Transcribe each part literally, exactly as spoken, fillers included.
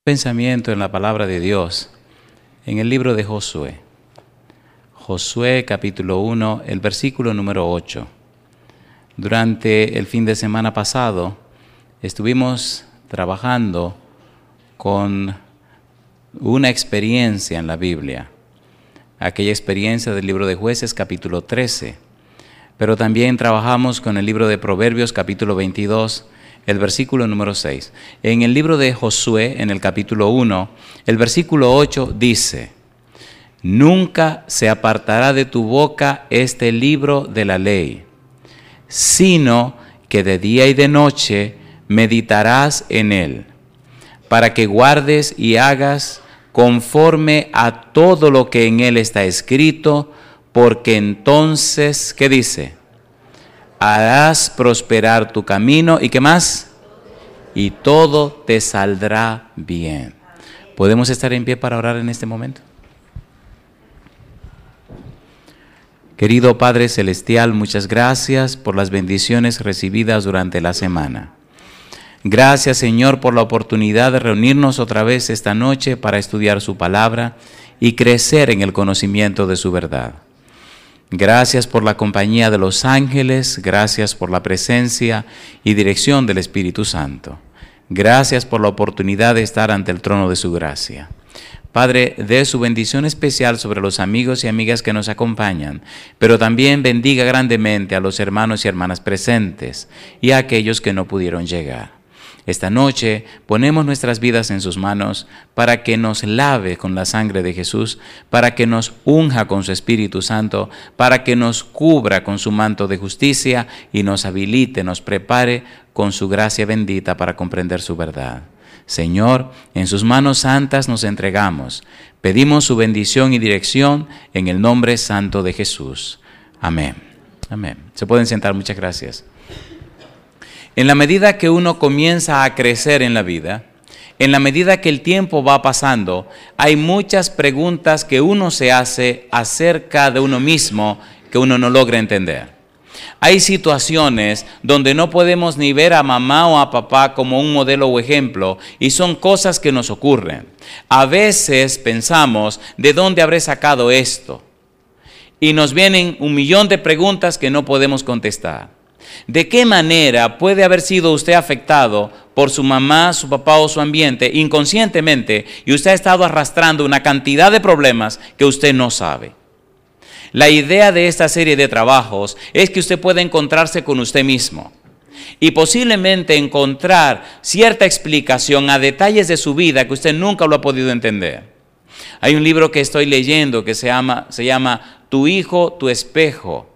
Pensamiento en la palabra de Dios, en el libro de Josué. Josué capítulo uno, el versículo número ocho. Durante el fin de semana pasado estuvimos trabajando con una experiencia en la Biblia, aquella experiencia del libro de Jueces capítulo trece, pero también trabajamos con el libro de Proverbios capítulo veintidós, el versículo número seis. En el libro de Josué, en el capítulo uno, el versículo ocho dice: nunca se apartará de tu boca este libro de la ley, sino que de día y de noche meditarás en él, para que guardes y hagas conforme a todo lo que en él está escrito, porque entonces, ¿qué dice? Harás prosperar tu camino, ¿y qué más? Y todo te saldrá bien. ¿Podemos estar en pie para orar en este momento? Querido Padre Celestial, muchas gracias por las bendiciones recibidas durante la semana. Gracias, Señor, por la oportunidad de reunirnos otra vez esta noche para estudiar su palabra y crecer en el conocimiento de su verdad. Gracias por la compañía de los ángeles, gracias por la presencia y dirección del Espíritu Santo. Gracias por la oportunidad de estar ante el trono de su gracia. Padre, dé su bendición especial sobre los amigos y amigas que nos acompañan, pero también bendiga grandemente a los hermanos y hermanas presentes y a aquellos que no pudieron llegar. Esta noche ponemos nuestras vidas en sus manos para que nos lave con la sangre de Jesús, para que nos unja con su Espíritu Santo, para que nos cubra con su manto de justicia y nos habilite, nos prepare con su gracia bendita para comprender su verdad. Señor, en sus manos santas nos entregamos. Pedimos su bendición y dirección en el nombre santo de Jesús. Amén. Amén. Se pueden sentar, muchas gracias. En la medida que uno comienza a crecer en la vida, en la medida que el tiempo va pasando, hay muchas preguntas que uno se hace acerca de uno mismo que uno no logra entender. Hay situaciones donde no podemos ni ver a mamá o a papá como un modelo o ejemplo, y son cosas que nos ocurren. A veces pensamos, ¿de dónde habré sacado esto? Y nos vienen un millón de preguntas que no podemos contestar. ¿De qué manera puede haber sido usted afectado por su mamá, su papá o su ambiente inconscientemente, y usted ha estado arrastrando una cantidad de problemas que usted no sabe? La idea de esta serie de trabajos es que usted pueda encontrarse con usted mismo y posiblemente encontrar cierta explicación a detalles de su vida que usted nunca lo ha podido entender. Hay un libro que estoy leyendo que se llama, se llama Tu hijo, tu espejo.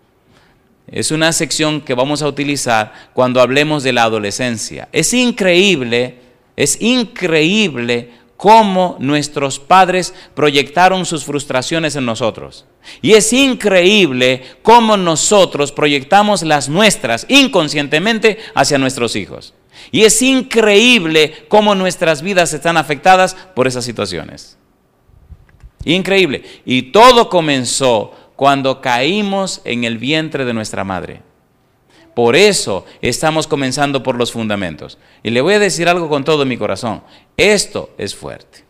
Es una sección que vamos a utilizar cuando hablemos de la adolescencia. Es increíble, es increíble cómo nuestros padres proyectaron sus frustraciones en nosotros. Y es increíble cómo nosotros proyectamos las nuestras inconscientemente hacia nuestros hijos. Y es increíble cómo nuestras vidas están afectadas por esas situaciones. Increíble. Y todo comenzó cuando caímos en el vientre de nuestra madre. Por eso estamos comenzando por los fundamentos. Y le voy a decir algo con todo mi corazón. Esto es fuerte.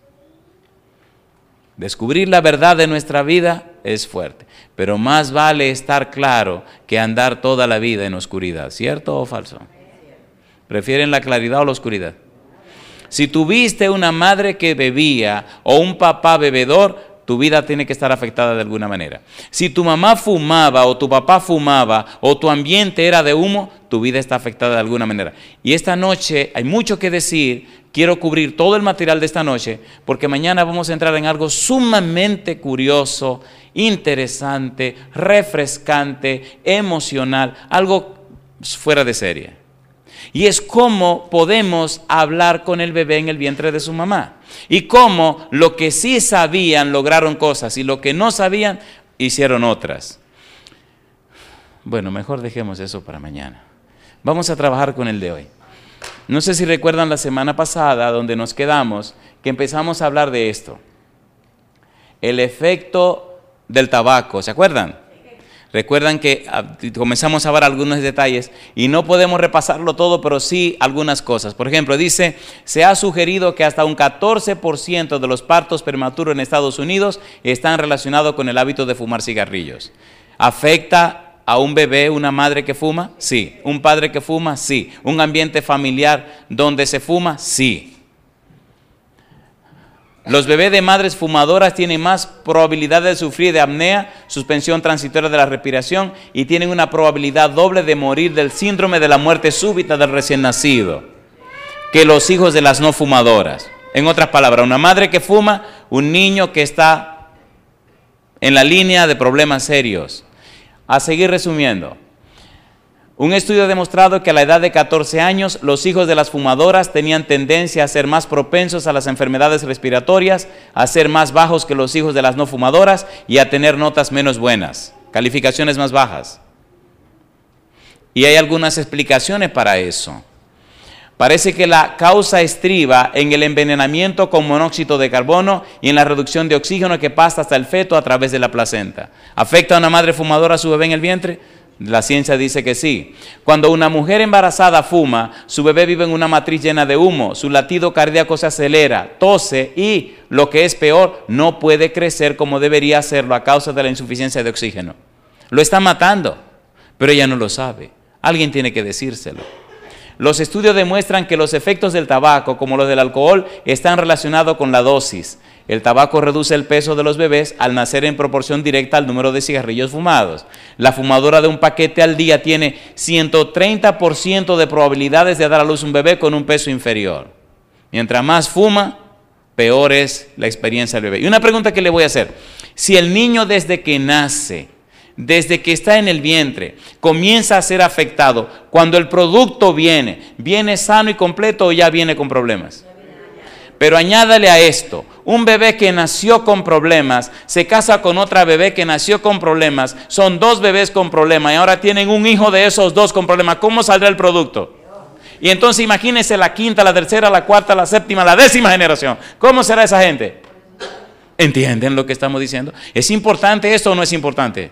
Descubrir la verdad de nuestra vida es fuerte. Pero más vale estar claro que andar toda la vida en oscuridad. ¿Cierto o falso? ¿Prefieren la claridad o la oscuridad? Si tuviste una madre que bebía o un papá bebedor, tu vida tiene que estar afectada de alguna manera. Si tu mamá fumaba o tu papá fumaba o tu ambiente era de humo, tu vida está afectada de alguna manera. Y esta noche hay mucho que decir. Quiero cubrir todo el material de esta noche porque mañana vamos a entrar en algo sumamente curioso, interesante, refrescante, emocional, algo fuera de serie. Y es cómo podemos hablar con el bebé en el vientre de su mamá. Y cómo lo que sí sabían lograron cosas y lo que no sabían hicieron otras. Bueno, mejor dejemos eso para mañana. Vamos a trabajar con el de hoy. No sé si recuerdan la semana pasada donde nos quedamos, que empezamos a hablar de esto. El efecto del tabaco, ¿se acuerdan? Recuerdan que comenzamos a ver algunos detalles y no podemos repasarlo todo, pero sí algunas cosas. Por ejemplo, dice, se ha sugerido que hasta un catorce por ciento de los partos prematuros en Estados Unidos están relacionados con el hábito de fumar cigarrillos. ¿Afecta a un bebé una madre que fuma? Sí. ¿Un padre que fuma? Sí. ¿Un ambiente familiar donde se fuma? Sí. Los bebés de madres fumadoras tienen más probabilidad de sufrir de apnea, suspensión transitoria de la respiración y tienen una probabilidad doble de morir del síndrome de la muerte súbita del recién nacido que los hijos de las no fumadoras. En otras palabras, una madre que fuma, un niño que está en la línea de problemas serios. A seguir resumiendo. Un estudio ha demostrado que a la edad de catorce años, los hijos de las fumadoras tenían tendencia a ser más propensos a las enfermedades respiratorias, a ser más bajos que los hijos de las no fumadoras y a tener notas menos buenas, calificaciones más bajas. Y hay algunas explicaciones para eso. Parece que la causa estriba en el envenenamiento con monóxido de carbono y en la reducción de oxígeno que pasa hasta el feto a través de la placenta. ¿Afecta a una madre fumadora a su bebé en el vientre? La ciencia dice que sí. Cuando una mujer embarazada fuma, su bebé vive en una matriz llena de humo, su latido cardíaco se acelera, tose y, lo que es peor, no puede crecer como debería hacerlo a causa de la insuficiencia de oxígeno. Lo está matando, pero ella no lo sabe. Alguien tiene que decírselo. Los estudios demuestran que los efectos del tabaco, como los del alcohol, están relacionados con la dosis. El tabaco reduce el peso de los bebés al nacer en proporción directa al número de cigarrillos fumados. La fumadora de un paquete al día tiene ciento treinta por ciento de probabilidades de dar a luz un bebé con un peso inferior. Mientras más fuma, peor es la experiencia del bebé. Y una pregunta que le voy a hacer. Si el niño desde que nace, desde que está en el vientre, comienza a ser afectado, cuando el producto viene, ¿viene sano y completo o ya viene con problemas? Pero añádale a esto, un bebé que nació con problemas, se casa con otra bebé que nació con problemas, son dos bebés con problemas y ahora tienen un hijo de esos dos con problemas. ¿Cómo saldrá el producto? Y entonces imagínense la quinta, la tercera, la cuarta, la séptima, la décima generación. ¿Cómo será esa gente? ¿Entienden lo que estamos diciendo? ¿Es importante esto o no es importante?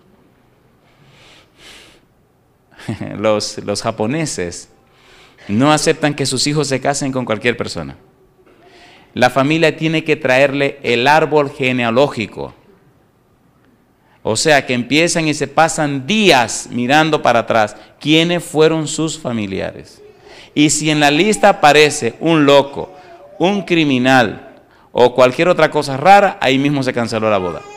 Los, los japoneses no aceptan que sus hijos se casen con cualquier persona. La familia tiene que traerle el árbol genealógico. O sea que empiezan y se pasan días mirando para atrás quiénes fueron sus familiares. Y si en la lista aparece un loco, un criminal o cualquier otra cosa rara, ahí mismo se canceló la boda.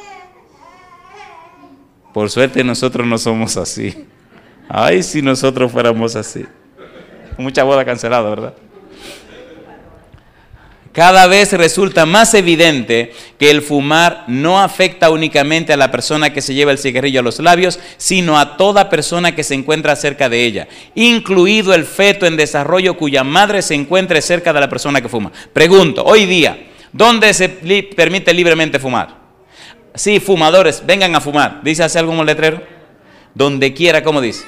Por suerte nosotros no somos así. Ay, si nosotros fuéramos así. Mucha boda cancelada, ¿verdad? Cada vez resulta más evidente que el fumar no afecta únicamente a la persona que se lleva el cigarrillo a los labios, sino a toda persona que se encuentra cerca de ella, incluido el feto en desarrollo cuya madre se encuentre cerca de la persona que fuma. Pregunto, hoy día, ¿dónde se li- permite libremente fumar? Sí, fumadores, vengan a fumar. ¿Dice así algún letrero? Donde quiera, ¿cómo dice?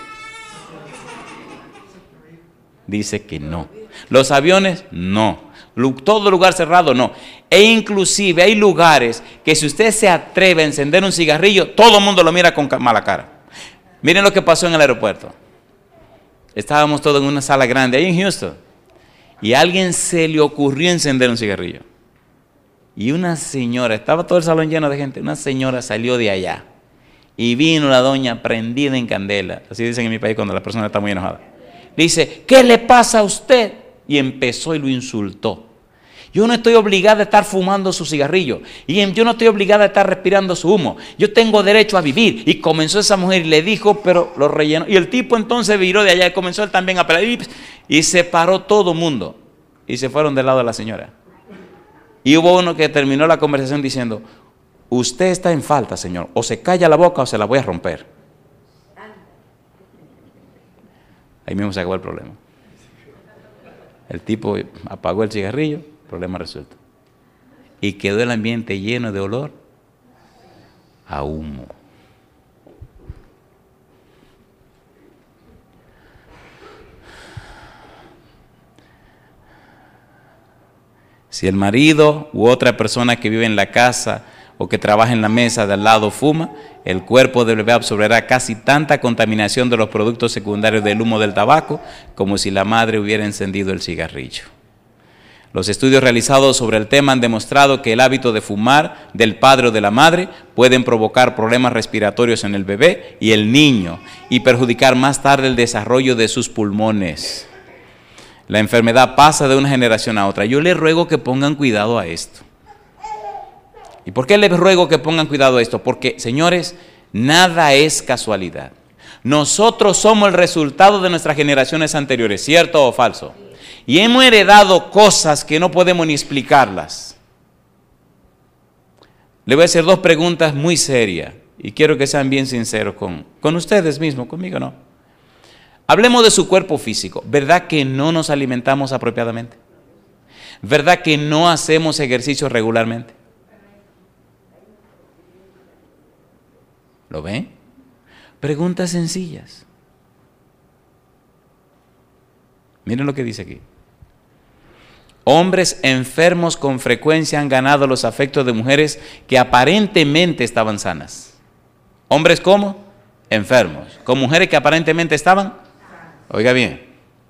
Dice que no. Los aviones, no. Todo lugar cerrado, no. E inclusive hay lugares que si usted se atreve a encender un cigarrillo, todo el mundo lo mira con mala cara. Miren lo que pasó en el aeropuerto. Estábamos todos en una sala grande ahí en Houston y a alguien se le ocurrió encender un cigarrillo. Y una señora, estaba todo el salón lleno de gente, una señora salió de allá y vino la doña prendida en candela. Así dicen en mi país cuando la persona está muy enojada. Le dice, ¿qué le pasa a usted? Y empezó y lo insultó. Yo no estoy obligada a estar fumando su cigarrillo. Y yo no estoy obligada a estar respirando su humo. Yo tengo derecho a vivir. Y comenzó esa mujer y le dijo, pero lo rellenó. Y el tipo entonces viró de allá y comenzó él también a pelear. Y, y se paró todo el mundo. Y se fueron del lado de la señora. Y hubo uno que terminó la conversación diciendo, usted está en falta, señor. O se calla la boca o se la voy a romper. Ahí mismo se acabó el problema. El tipo apagó el cigarrillo, problema resuelto. Y quedó el ambiente lleno de olor a humo. Si el marido u otra persona que vive en la casa o que trabaja en la mesa de al lado fuma, el cuerpo del bebé absorberá casi tanta contaminación de los productos secundarios del humo del tabaco como si la madre hubiera encendido el cigarrillo. Los estudios realizados sobre el tema han demostrado que el hábito de fumar del padre o de la madre pueden provocar problemas respiratorios en el bebé y el niño y perjudicar más tarde el desarrollo de sus pulmones. La enfermedad pasa de una generación a otra. Yo les ruego que pongan cuidado a esto. ¿Y por qué les ruego que pongan cuidado a esto? Porque, señores, nada es casualidad. Nosotros somos el resultado de nuestras generaciones anteriores, ¿cierto o falso? Y hemos heredado cosas que no podemos ni explicarlas. Le voy a hacer dos preguntas muy serias y quiero que sean bien sinceros con, con ustedes mismos, conmigo no. Hablemos de su cuerpo físico. ¿Verdad que no nos alimentamos apropiadamente? ¿Verdad que no hacemos ejercicio regularmente? ¿Lo ven? Preguntas sencillas. Miren lo que dice aquí. Hombres enfermos con frecuencia han ganado los afectos de mujeres que aparentemente estaban sanas. ¿Hombres cómo? Enfermos. ¿Con mujeres que aparentemente estaban? Oiga bien.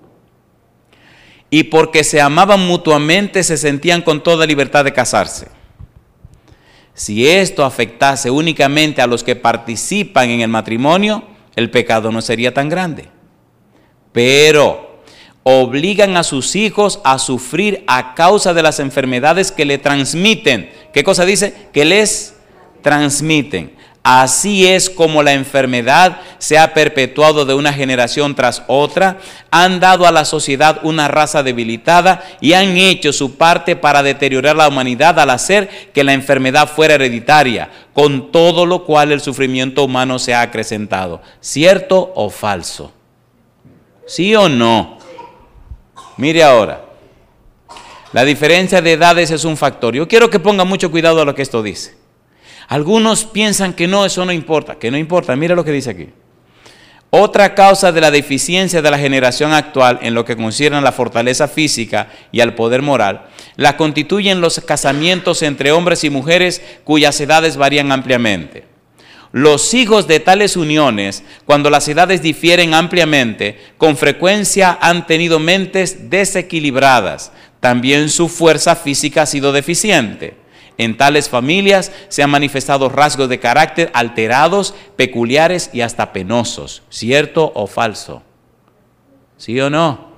Y porque se amaban mutuamente se sentían con toda libertad de casarse. Si esto afectase únicamente a los que participan en el matrimonio, el pecado no sería tan grande. Pero obligan a sus hijos a sufrir a causa de las enfermedades que le transmiten. ¿Qué cosa dice? Que les transmiten. Así es como la enfermedad se ha perpetuado de una generación tras otra, han dado a la sociedad una raza debilitada y han hecho su parte para deteriorar la humanidad al hacer que la enfermedad fuera hereditaria, con todo lo cual el sufrimiento humano se ha acrecentado. ¿Cierto o falso? ¿Sí o no? Mire ahora, la diferencia de edades es un factor. Yo quiero que ponga mucho cuidado a lo que esto dice. Algunos piensan que no, eso no importa, que no importa. Mira lo que dice aquí. Otra causa de la deficiencia de la generación actual en lo que concierne a la fortaleza física y al poder moral, la constituyen los casamientos entre hombres y mujeres cuyas edades varían ampliamente. Los hijos de tales uniones, cuando las edades difieren ampliamente, con frecuencia han tenido mentes desequilibradas. También su fuerza física ha sido deficiente. En tales familias se han manifestado rasgos de carácter alterados, peculiares y hasta penosos. ¿Cierto o falso? ¿Sí o no?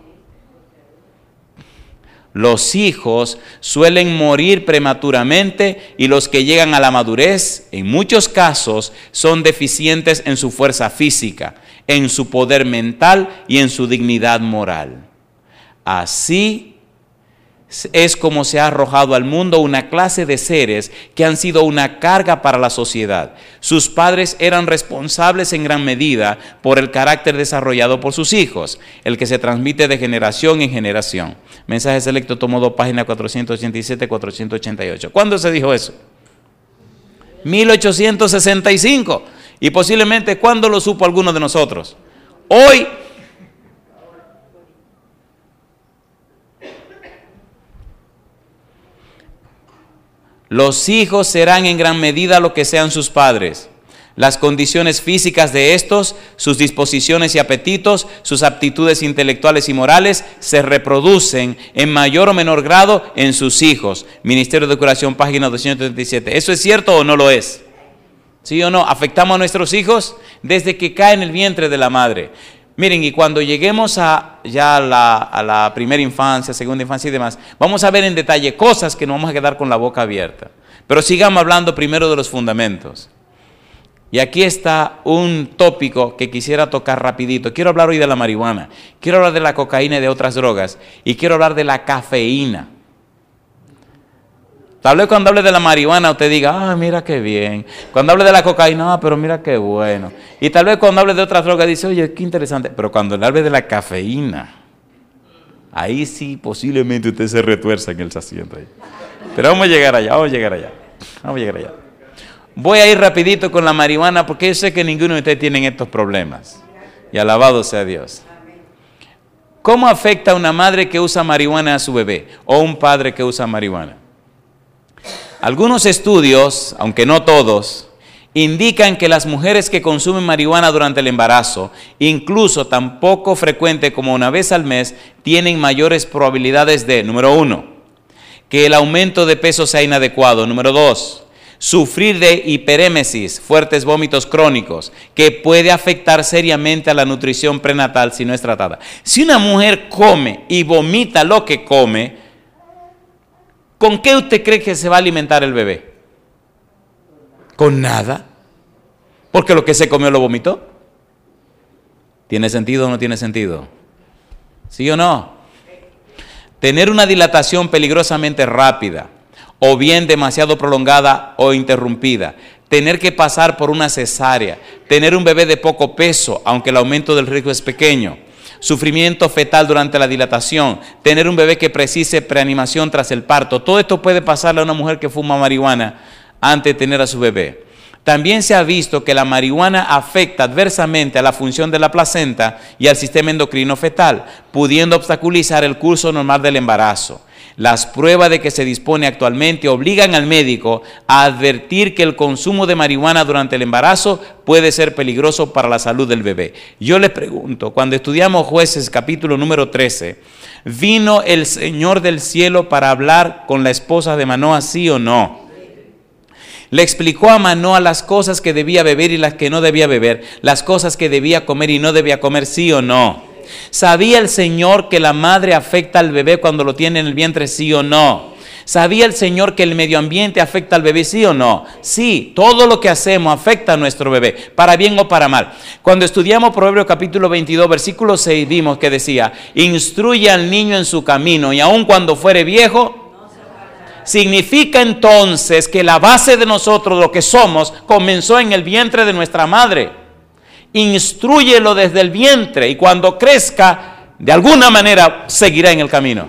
Los hijos suelen morir prematuramente y los que llegan a la madurez, en muchos casos, son deficientes en su fuerza física, en su poder mental y en su dignidad moral. Así es como se ha arrojado al mundo una clase de seres que han sido una carga para la sociedad. Sus padres eran responsables en gran medida por el carácter desarrollado por sus hijos, el que se transmite de generación en generación. Mensaje selecto, tomo dos, página cuatrocientos ochenta y siete a cuatrocientos ochenta y ocho. ¿Cuándo se dijo eso? mil ochocientos sesenta y cinco. Y posiblemente, ¿cuándo lo supo alguno de nosotros? Hoy. Los hijos serán en gran medida lo que sean sus padres. Las condiciones físicas de estos, sus disposiciones y apetitos, sus aptitudes intelectuales y morales se reproducen en mayor o menor grado en sus hijos. Ministerio de Curación, página doscientos treinta y siete. ¿Eso es cierto o no lo es? ¿Sí o no? ¿Afectamos a nuestros hijos desde que caen en el vientre de la madre? Miren, y cuando lleguemos a ya a la, a la primera infancia, segunda infancia y demás, vamos a ver en detalle cosas que nos vamos a quedar con la boca abierta. Pero sigamos hablando primero de los fundamentos. Y aquí está un tópico que quisiera tocar rapidito. Quiero hablar hoy de la marihuana, quiero hablar de la cocaína y de otras drogas, y quiero hablar de la cafeína. Tal vez cuando hable de la marihuana usted diga, ah, mira qué bien. Cuando hable de la cocaína, ah, pero mira qué bueno. Y tal vez cuando hable de otras drogas dice, oye, qué interesante. Pero cuando le hable de la cafeína, ahí sí posiblemente usted se retuerza en el asiento ahí. Pero vamos a llegar allá, vamos a llegar allá. Vamos a llegar allá. Voy a ir rapidito con la marihuana porque yo sé que ninguno de ustedes tiene estos problemas. Y alabado sea Dios. ¿Cómo afecta a una madre que usa marihuana a su bebé? O un padre que usa marihuana. Algunos estudios, aunque no todos, indican que las mujeres que consumen marihuana durante el embarazo, incluso tan poco frecuente como una vez al mes, tienen mayores probabilidades de, número uno, que el aumento de peso sea inadecuado, número dos, sufrir de hiperémesis, fuertes vómitos crónicos, que puede afectar seriamente a la nutrición prenatal si no es tratada. Si una mujer come y vomita lo que come, ¿con qué usted cree que se va a alimentar el bebé? Con nada, porque lo que se comió lo vomitó. ¿Tiene sentido o no tiene sentido? ¿Sí o no? Tener una dilatación peligrosamente rápida, o bien demasiado prolongada o interrumpida, tener que pasar por una cesárea, tener un bebé de poco peso, aunque el aumento del riesgo es pequeño, sufrimiento fetal durante la dilatación, tener un bebé que precise preanimación tras el parto, todo esto puede pasarle a una mujer que fuma marihuana antes de tener a su bebé. También se ha visto que la marihuana afecta adversamente a la función de la placenta y al sistema endocrino fetal, pudiendo obstaculizar el curso normal del embarazo. Las pruebas de que se dispone actualmente obligan al médico a advertir que el consumo de marihuana durante el embarazo puede ser peligroso para la salud del bebé. Yo les pregunto, cuando estudiamos Jueces capítulo número trece, ¿vino el Señor del cielo para hablar con la esposa de Manoa, sí o no? Le explicó a Manoa las cosas que debía beber y las que no debía beber, las cosas que debía comer y no debía comer, sí o no. ¿Sabía el Señor que la madre afecta al bebé cuando lo tiene en el vientre, sí o no? ¿Sabía el Señor que el medio ambiente afecta al bebé, sí o no? Sí, todo lo que hacemos afecta a nuestro bebé, para bien o para mal. Cuando estudiamos Proverbios capítulo veintidós, versículo seis, vimos que decía, instruye al niño en su camino y aun cuando fuere viejo, significa entonces que la base de nosotros, lo que somos, comenzó en el vientre de nuestra madre. Instrúyelo desde el vientre y cuando crezca, de alguna manera seguirá en el camino.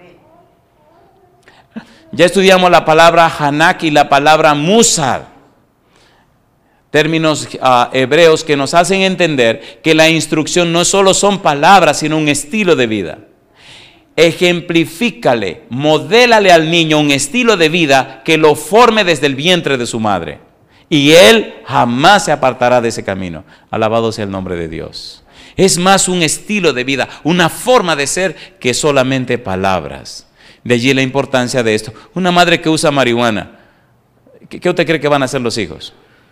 Ya estudiamos la palabra Hanak y la palabra Musar, términos uh, hebreos que nos hacen entender que la instrucción no solo son palabras, sino un estilo de vida. Ejemplifícale, modélale al niño un estilo de vida que lo forme desde el vientre de su madre. Y él jamás se apartará de ese camino. Alabado sea el nombre de Dios. Es más un estilo de vida, una forma de ser que solamente palabras. De allí la importancia de esto. Una madre que usa marihuana, ¿qué usted cree que van a hacer los hijos?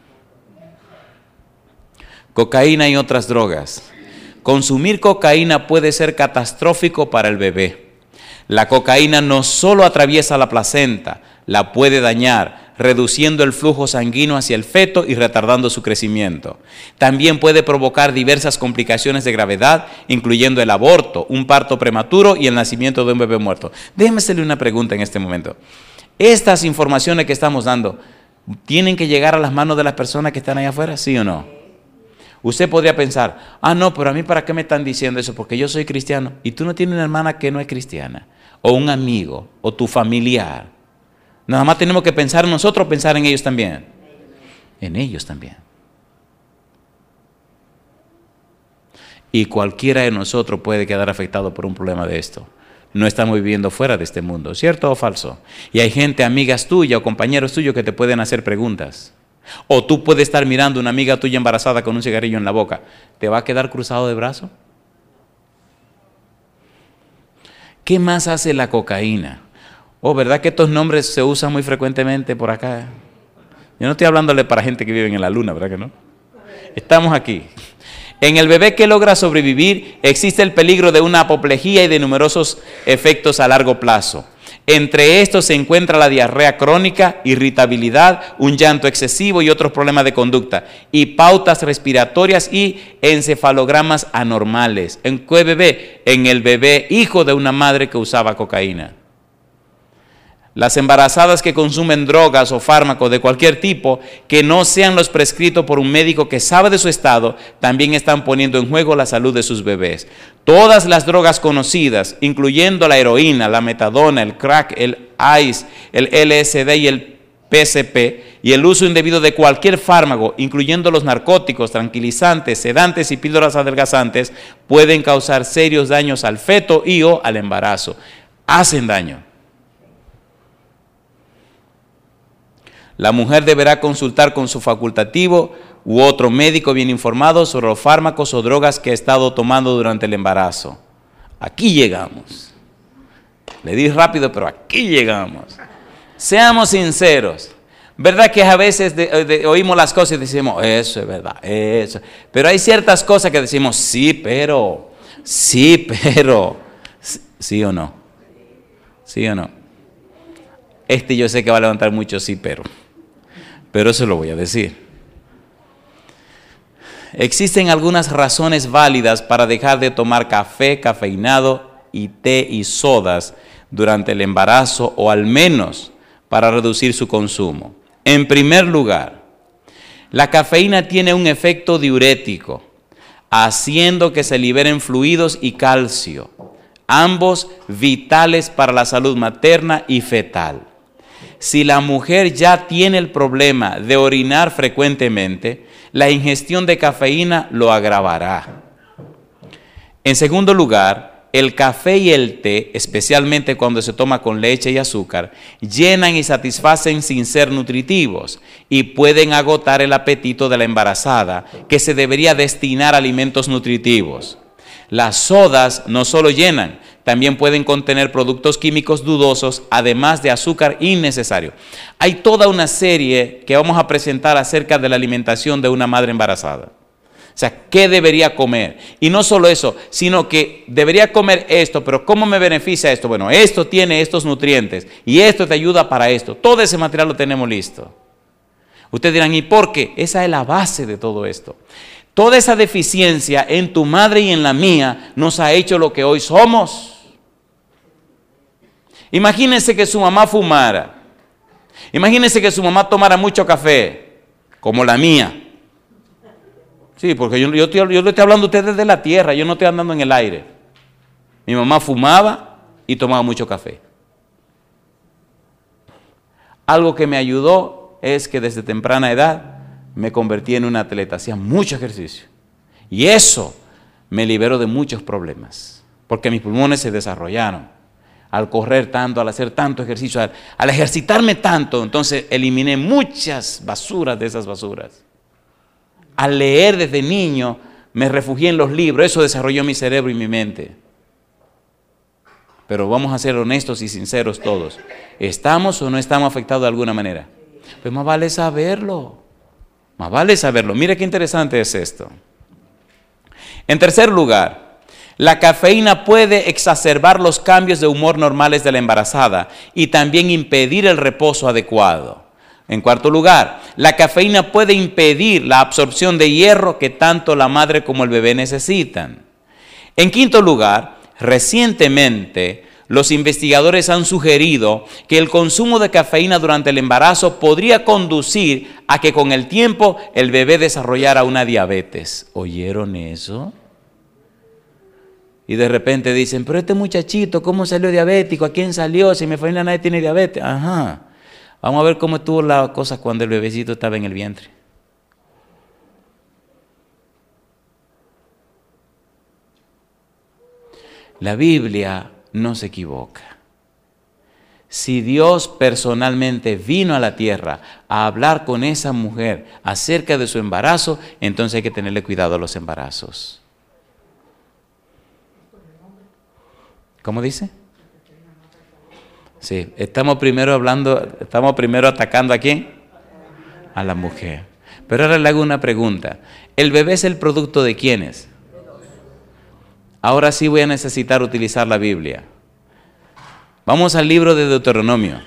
Cocaína y otras drogas. Consumir cocaína puede ser catastrófico para el bebé. La cocaína no solo atraviesa la placenta, la puede dañar, reduciendo el flujo sanguíneo hacia el feto y retardando su crecimiento. También puede provocar diversas complicaciones de gravedad, incluyendo el aborto, un parto prematuro y el nacimiento de un bebé muerto. Déjeme hacerle una pregunta en este momento. Estas informaciones que estamos dando, ¿tienen que llegar a las manos de las personas que están allá afuera? ¿Sí o no? Usted podría pensar, ah, no, pero a mí ¿para qué me están diciendo eso? Porque yo soy cristiano y tú no tienes una hermana que no es cristiana, o un amigo, o tu familiar. Nada más tenemos que pensar en nosotros, pensar en ellos también. En ellos también. Y cualquiera de nosotros puede quedar afectado por un problema de esto. No estamos viviendo fuera de este mundo, ¿cierto o falso? Y hay gente, amigas tuyas o compañeros tuyos que te pueden hacer preguntas. O tú puedes estar mirando a una amiga tuya embarazada con un cigarrillo en la boca. ¿Te va a quedar cruzado de brazo? ¿Qué más hace la cocaína? Oh, ¿verdad que estos nombres se usan muy frecuentemente por acá? Yo no estoy hablándole para gente que vive en la luna, ¿verdad que no? Estamos aquí. En el bebé que logra sobrevivir existe el peligro de una apoplejía y de numerosos efectos a largo plazo. Entre estos se encuentra la diarrea crónica, irritabilidad, un llanto excesivo y otros problemas de conducta, y pautas respiratorias y encefalogramas anormales. ¿En qué bebé? En el bebé hijo de una madre que usaba cocaína. Las embarazadas que consumen drogas o fármacos de cualquier tipo que no sean los prescritos por un médico que sabe de su estado, también están poniendo en juego la salud de sus bebés. Todas las drogas conocidas, incluyendo la heroína, la metadona, el crack, el ice, el L S D y el P C P, y el uso indebido de cualquier fármaco, incluyendo los narcóticos, tranquilizantes, sedantes y píldoras adelgazantes, pueden causar serios daños al feto y o al embarazo. Hacen daño. la mujer deberá consultar con su facultativo u otro médico bien informado sobre los fármacos o drogas que ha estado tomando durante el embarazo. Aquí llegamos. Le di rápido, pero aquí llegamos. Seamos sinceros. ¿Verdad que a veces de, de, oímos las cosas y decimos, eso es verdad, eso? Pero hay ciertas cosas que decimos, sí, pero, sí, pero, sí o no, sí o no. Este yo sé que va a levantar mucho sí, pero, pero eso lo voy a decir. Existen algunas razones válidas para dejar de tomar café, cafeinado y té y sodas durante el embarazo, o al menos para reducir su consumo. En primer lugar, la cafeína tiene un efecto diurético, haciendo que se liberen fluidos y calcio, ambos vitales para la salud materna y fetal. Si la mujer ya tiene el problema de orinar frecuentemente, la ingestión de cafeína lo agravará. En segundo lugar, el café y el té, especialmente cuando se toma con leche y azúcar, llenan y satisfacen sin ser nutritivos y pueden agotar el apetito de la embarazada, que se debería destinar a alimentos nutritivos. Las sodas no solo llenan, también pueden contener productos químicos dudosos, además de azúcar innecesario. Hay toda una serie que vamos a presentar acerca de la alimentación de una madre embarazada. O sea, ¿qué debería comer? Y no solo eso, sino que debería comer esto, pero ¿cómo me beneficia esto? Bueno, esto tiene estos nutrientes y esto te ayuda para esto. Todo ese material lo tenemos listo. Ustedes dirán, ¿y por qué? Esa es la base de todo esto. Toda esa deficiencia en tu madre y en la mía nos ha hecho lo que hoy somos. Imagínense que su mamá fumara. Imagínense que su mamá tomara mucho café, como la mía. Sí, porque yo, yo, yo, yo le estoy hablando a ustedes de la tierra, yo no estoy andando en el aire. Mi mamá fumaba y tomaba mucho café. Algo que me ayudó es que desde temprana edad me convertí en un atleta, hacía mucho ejercicio. Y eso me liberó de muchos problemas, porque mis pulmones se desarrollaron. Al correr tanto, al hacer tanto ejercicio, al, al ejercitarme tanto, entonces eliminé muchas basuras de esas basuras. Al leer desde niño, me refugié en los libros, eso desarrolló mi cerebro y mi mente. Pero vamos a ser honestos y sinceros todos. ¿Estamos o no estamos afectados de alguna manera? Pues más vale saberlo, más vale saberlo. Mire qué interesante es esto. En tercer lugar, la cafeína puede exacerbar los cambios de humor normales de la embarazada y también impedir el reposo adecuado. En cuarto lugar, la cafeína puede impedir la absorción de hierro que tanto la madre como el bebé necesitan. En quinto lugar, recientemente los investigadores han sugerido que el consumo de cafeína durante el embarazo podría conducir a que con el tiempo el bebé desarrollara una diabetes. ¿Oyeron eso? Y de repente dicen, pero este muchachito, ¿cómo salió diabético? ¿A quién salió? Si mi familia nadie tiene diabetes. Ajá. Vamos a ver cómo estuvo la cosa cuando el bebecito estaba en el vientre. La Biblia no se equivoca. Si Dios personalmente vino a la tierra a hablar con esa mujer acerca de su embarazo, entonces hay que tenerle cuidado a los embarazos. ¿Cómo dice? Sí, estamos primero hablando, estamos primero atacando ¿a quién? A la mujer. Pero ahora le hago una pregunta. ¿El bebé es el producto de quiénes? Ahora sí voy a necesitar utilizar la Biblia. Vamos al libro de Deuteronomio.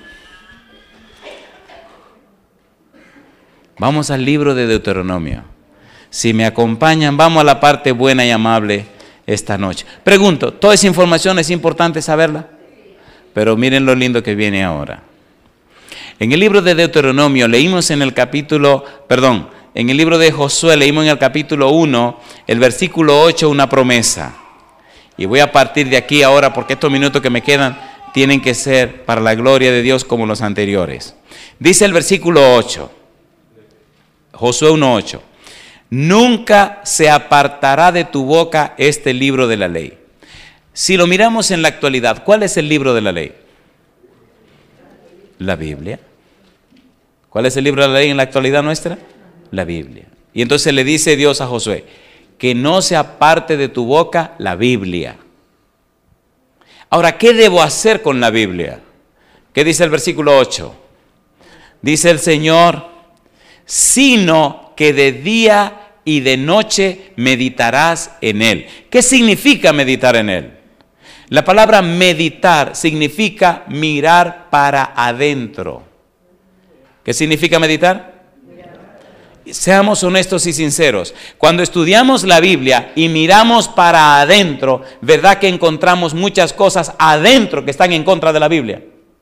Vamos al libro de Deuteronomio. Si me acompañan, vamos a la parte buena y amable esta noche. Pregunto, ¿toda esa información es importante saberla? Pero miren lo lindo que viene ahora. En el libro de Deuteronomio leímos en el capítulo, perdón, en el libro de Josué leímos en el capítulo uno, el versículo ocho, una promesa. Y voy a partir de aquí ahora porque estos minutos que me quedan tienen que ser para la gloria de Dios como los anteriores. Dice el versículo ocho, Josué uno ocho, nunca se apartará de tu boca este libro de la ley. Si lo miramos en la actualidad, ¿cuál es el libro de la ley? La Biblia. ¿Cuál es el libro de la ley en la actualidad nuestra? La Biblia. Y entonces le dice Dios a Josué, que no se aparte de tu boca la Biblia. Ahora, ¿qué debo hacer con la Biblia? ¿Qué dice el versículo ocho? Dice el Señor, sino que de día y de noche meditarás en él. ¿Qué significa meditar en él? La palabra meditar significa mirar para adentro. ¿Qué significa meditar? Seamos honestos y sinceros. Cuando estudiamos la Biblia y miramos para adentro, ¿verdad que encontramos muchas cosas adentro que están en contra de la Biblia?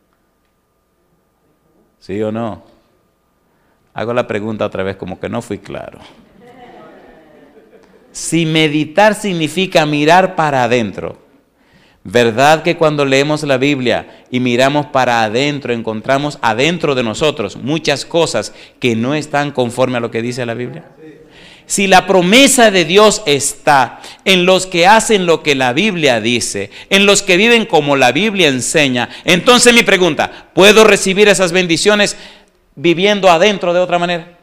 ¿Sí o no? Hago la pregunta otra vez como que no fui claro. Si meditar significa mirar para adentro, ¿verdad que cuando leemos la Biblia y miramos para adentro, encontramos adentro de nosotros muchas cosas que no están conforme a lo que dice la Biblia? Si la promesa de Dios está en los que hacen lo que la Biblia dice, en los que viven como la Biblia enseña, entonces mi pregunta, ¿puedo recibir esas bendiciones viviendo adentro de otra manera?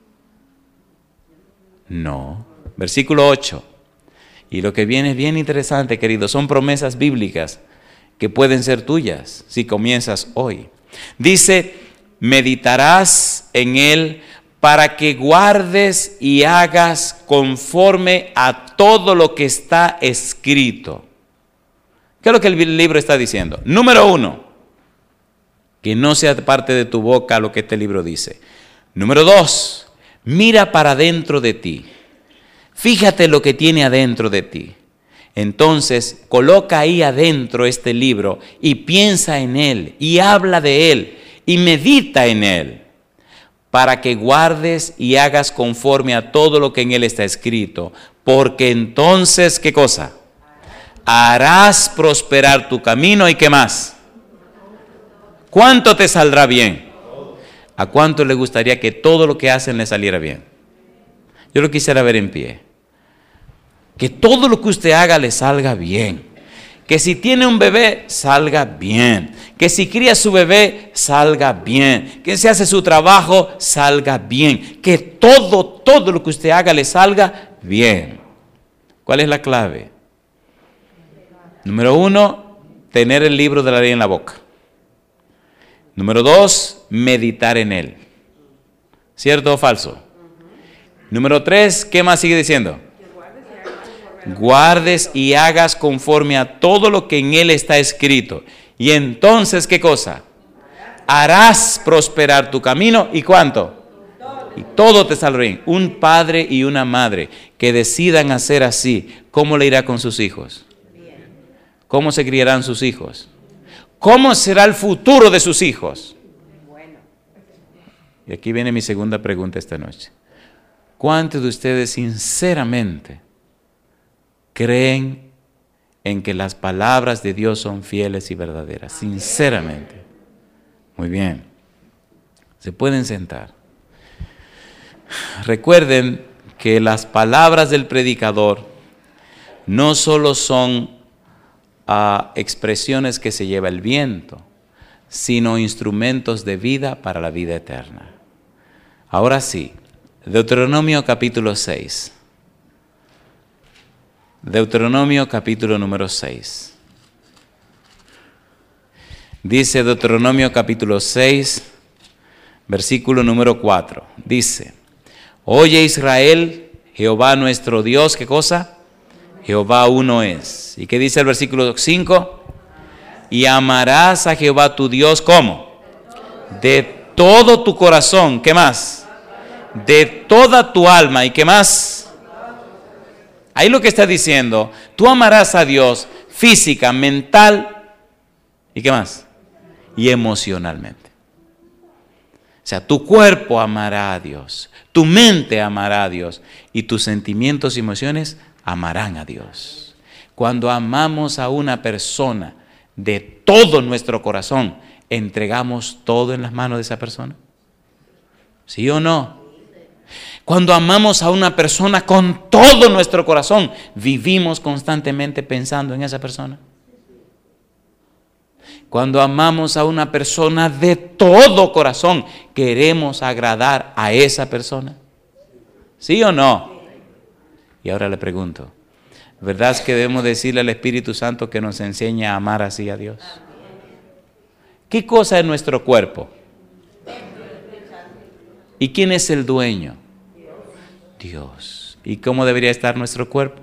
No. Versículo ocho. Y lo que viene es bien interesante, queridos, son promesas bíblicas que pueden ser tuyas si comienzas hoy. Dice, meditarás en él para que guardes y hagas conforme a todo lo que está escrito. ¿Qué es lo que el libro está diciendo? Número uno, que no sea parte de tu boca lo que este libro dice. Número dos, mira para adentro de ti. Fíjate lo que tiene adentro de ti. Entonces, coloca ahí adentro este libro y piensa en él y habla de él y medita en él para que guardes y hagas conforme a todo lo que en él está escrito. Porque entonces, ¿qué cosa? Harás prosperar tu camino y ¿qué más? ¿Cuánto te saldrá bien? ¿A cuánto le gustaría que todo lo que hacen le saliera bien? Yo lo quisiera ver en pie. Que todo lo que usted haga le salga bien. Que si tiene un bebé, salga bien. Que si cría su bebé, salga bien. Que si hace su trabajo, salga bien. Que todo, todo lo que usted haga le salga bien. ¿Cuál es la clave? Número uno, tener el libro de la ley en la boca. Número dos, meditar en él. ¿Cierto o falso? Número tres, ¿qué más sigue diciendo? Guardes y hagas conforme a todo lo que en él está escrito. Y entonces, ¿qué cosa? Harás prosperar tu camino. ¿Y cuánto? Y todo te saldrá bien. Un padre y una madre que decidan hacer así, ¿cómo le irá con sus hijos? ¿Cómo se criarán sus hijos? ¿Cómo será el futuro de sus hijos? Y aquí viene mi segunda pregunta esta noche. ¿Cuántos de ustedes sinceramente creen en que las palabras de Dios son fieles y verdaderas? Sinceramente. Muy bien. Se pueden sentar. Recuerden que las palabras del predicador no solo son uh, expresiones que se lleva el viento, sino instrumentos de vida para la vida eterna. Ahora sí, Deuteronomio capítulo seis. Deuteronomio capítulo número seis. Dice Deuteronomio capítulo seis, versículo número cuatro. Dice, oye Israel, Jehová nuestro Dios, ¿qué cosa? Jehová uno es. ¿Y qué dice el versículo cinco? Y amarás a Jehová tu Dios, ¿cómo? De todo tu corazón, ¿qué más? De toda tu alma, ¿y qué más? Ahí lo que está diciendo, tú amarás a Dios física, mental, ¿y qué más? Y emocionalmente. O sea, tu cuerpo amará a Dios, tu mente amará a Dios y tus sentimientos y emociones amarán a Dios. Cuando amamos a una persona de todo nuestro corazón, ¿entregamos todo en las manos de esa persona? ¿Sí o no? Cuando amamos a una persona con todo nuestro corazón, ¿vivimos constantemente pensando en esa persona? Cuando amamos a una persona de todo corazón, ¿queremos agradar a esa persona? ¿Sí o no? Y ahora le pregunto, ¿verdad es que debemos decirle al Espíritu Santo que nos enseñe a amar así a Dios? ¿Qué cosa es nuestro cuerpo? ¿Y quién es el dueño? Dios. ¿Y cómo debería estar nuestro cuerpo?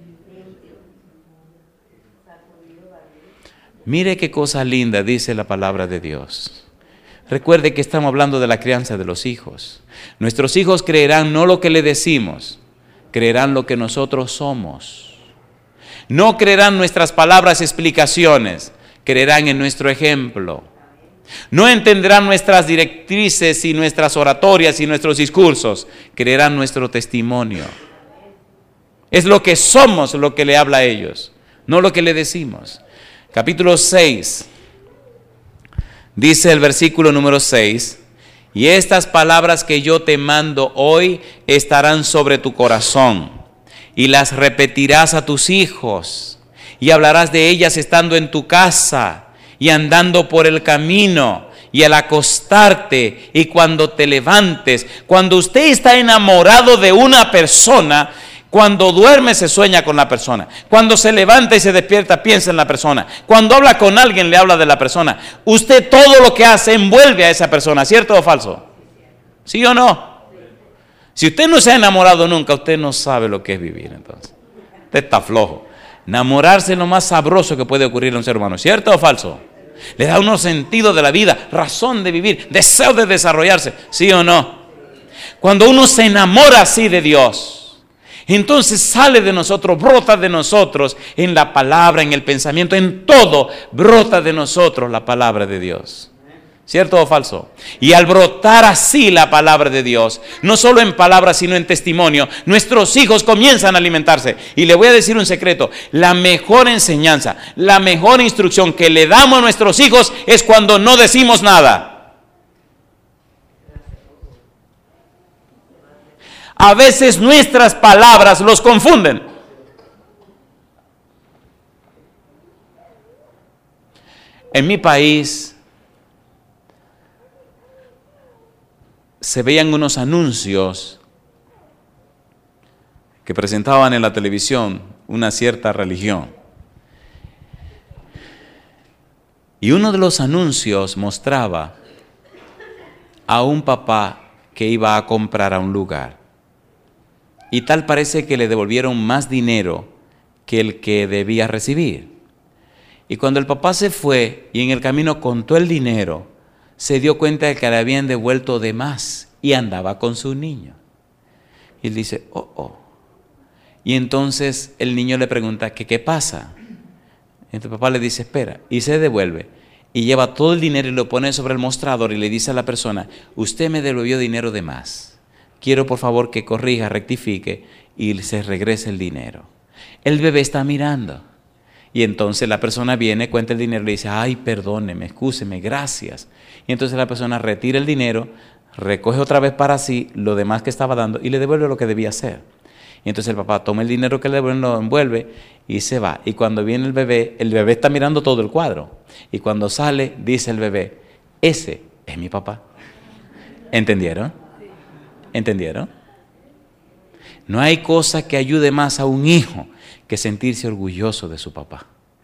Mire qué cosa linda dice la palabra de Dios. Recuerde que estamos hablando de la crianza de los hijos. Nuestros hijos creerán no lo que le decimos, creerán lo que nosotros somos. No creerán nuestras palabras y explicaciones, creerán en nuestro ejemplo. No entenderán nuestras directrices y nuestras oratorias y nuestros discursos, creerán nuestro testimonio. Es lo que somos lo que le habla a ellos, no lo que le decimos. Capítulo seis, dice el versículo número seis, y estas palabras que yo te mando hoy estarán sobre tu corazón, y las repetirás a tus hijos, y hablarás de ellas estando en tu casa, y andando por el camino, y al acostarte, y cuando te levantes. Cuando usted está enamorado de una persona, cuando duerme se sueña con la persona. Cuando se levanta y se despierta piensa en la persona. Cuando habla con alguien le habla de la persona. Usted todo lo que hace envuelve a esa persona, ¿cierto o falso? ¿Sí o no? Si usted no se ha enamorado nunca, usted no sabe lo que es vivir entonces. Usted está flojo. Enamorarse es lo más sabroso que puede ocurrir a un ser humano, ¿cierto o falso? Le da unos sentido de la vida, razón de vivir, deseo de desarrollarse, ¿sí o no? Cuando uno se enamora así de Dios, entonces sale de nosotros, brota de nosotros en la palabra, en el pensamiento, en todo, brota de nosotros la palabra de Dios. ¿Cierto o falso? Y al brotar así la palabra de Dios, no solo en palabras sino en testimonio, nuestros hijos comienzan a alimentarse. Y le voy a decir un secreto, la mejor enseñanza, la mejor instrucción que le damos a nuestros hijos es cuando no decimos nada. A veces nuestras palabras los confunden. En mi país se veían unos anuncios que presentaban en la televisión una cierta religión. Y uno de los anuncios mostraba a un papá que iba a comprar a un lugar. Y tal parece que le devolvieron más dinero que el que debía recibir. Y cuando el papá se fue y en el camino contó el dinero, se dio cuenta de que le habían devuelto de más y andaba con su niño. Y él dice, oh, oh. Y entonces el niño le pregunta, ¿qué, qué pasa? Entonces el papá le dice, espera, y se devuelve. Y lleva todo el dinero y lo pone sobre el mostrador y le dice a la persona, usted me devolvió dinero de más. Quiero por favor que corrija, rectifique y se regrese el dinero. El bebé está mirando. Y entonces la persona viene, cuenta el dinero y le dice, ay, perdóneme, excúseme, gracias. Y entonces la persona retira el dinero, recoge otra vez para sí lo demás que estaba dando y le devuelve lo que debía hacer. Y entonces el papá toma el dinero que le devuelve, lo envuelve y se va. Y cuando viene el bebé, el bebé está mirando todo el cuadro. Y cuando sale, dice el bebé, ese es mi papá. ¿Entendieron? ¿Entendieron? No hay cosa que ayude más a un hijo que sentirse orgulloso de su papá.